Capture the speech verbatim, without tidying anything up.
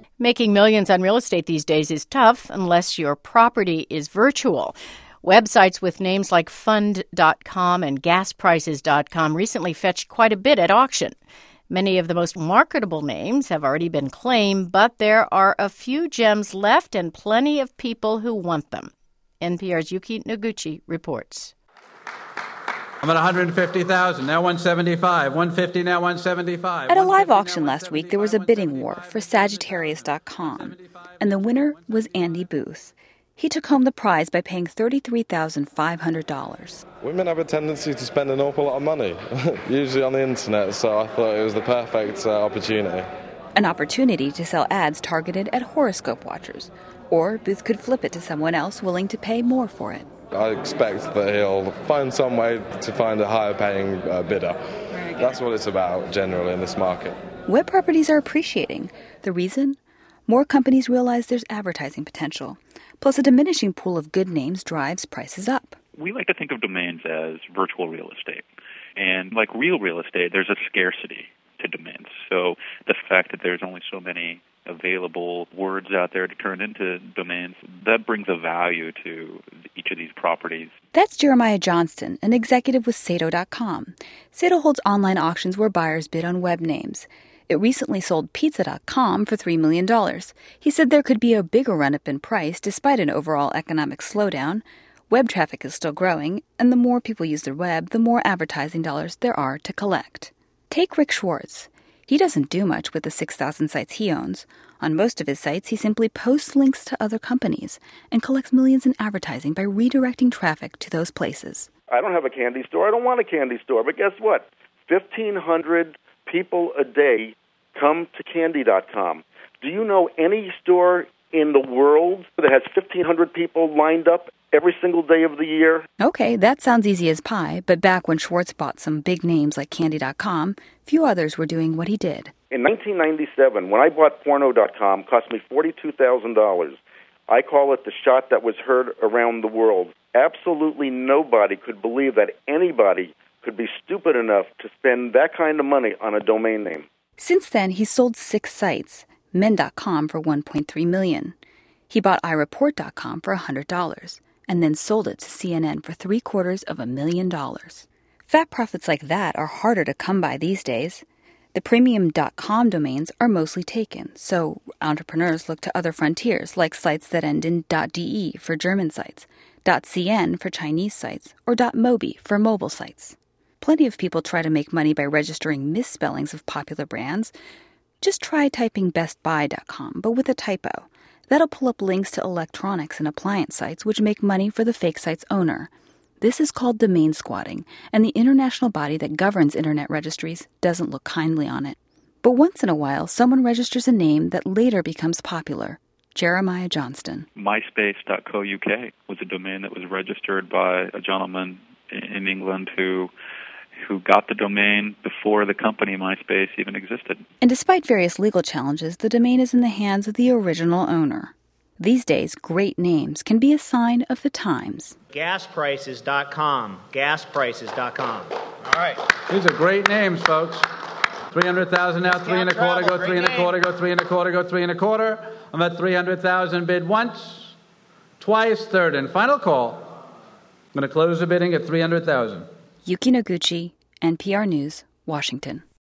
Making millions on real estate these days is tough unless your property is virtual. Websites with names like fund dot com and gas prices dot com recently fetched quite a bit at auction. Many of the most marketable names have already been claimed, but there are a few gems left and plenty of people who want them. N P R's Yuki Noguchi reports. I'm at one hundred fifty thousand, now one seventy-five, one fifty, now one seventy-five. At a live auction last week, there was a bidding war for Sagittarius dot com, and the winner was Andy Booth. He took home the prize by paying thirty-three thousand five hundred dollars. Women have a tendency to spend an awful lot of money, usually on the internet, so I thought it was the perfect uh, opportunity. An opportunity to sell ads targeted at horoscope watchers, or Booth could flip it to someone else willing to pay more for it. I expect that he'll find some way to find a higher paying uh, bidder. That's what it's about generally in this market. Web properties are appreciating. The reason? More companies realize there's advertising potential. Plus, a diminishing pool of good names drives prices up. We like to think of domains as virtual real estate. And like real real estate, there's a scarcity to domains. So the fact that there's only so many available words out there to turn into domains, that brings a value to each of these properties. That's Jeremiah Johnston, an executive with Sato dot com. Sato holds online auctions where buyers bid on web names. It recently sold pizza dot com for three million dollars. He said there could be a bigger run-up in price despite an overall economic slowdown. Web traffic is still growing, and the more people use the web, the more advertising dollars there are to collect. Take Rick Schwartz. He doesn't do much with the six thousand sites he owns. On most of his sites, he simply posts links to other companies and collects millions in advertising by redirecting traffic to those places. I don't have a candy store. I don't want a candy store. But guess what? fifteen hundred people a day come to candy dot com. Do you know any store in the world that has fifteen hundred people lined up every single day of the year? Okay, that sounds easy as pie, but back when Schwartz bought some big names like candy dot com, few others were doing what he did. In nineteen ninety-seven, when I bought porno dot com, it cost me forty-two thousand dollars. I call it the shot that was heard around the world. Absolutely nobody could believe that anybody could be stupid enough to spend that kind of money on a domain name. Since then, he's sold six sites, men dot com for one point three million dollars. He bought i report dot com for one hundred dollars and then sold it to C N N for three quarters of a million dollars. Fat profits like that are harder to come by these days. The premium dot com domains are mostly taken, so entrepreneurs look to other frontiers like sites that end in .de for German sites, .cn for Chinese sites, or .mobi for mobile sites. Plenty of people try to make money by registering misspellings of popular brands. Just try typing best buy dot com, but with a typo. That'll pull up links to electronics and appliance sites which make money for the fake site's owner. This is called domain squatting, and the international body that governs internet registries doesn't look kindly on it. But once in a while, someone registers a name that later becomes popular. Jeremiah Johnston. MySpace dot co dot U K was a domain that was registered by a gentleman in England who who got the domain before the company MySpace even existed. And despite various legal challenges, the domain is in the hands of the original owner. These days, great names can be a sign of the times. gas prices dot com. gas prices dot com. All right. These are great names, folks. three hundred thousand now, three and a quarter, go three and a quarter, go three and a quarter, go three and a quarter. I'm at three hundred thousand bid once, twice, third and final call. I'm going to close the bidding at three hundred thousand. Yuki Noguchi, N P R News, Washington.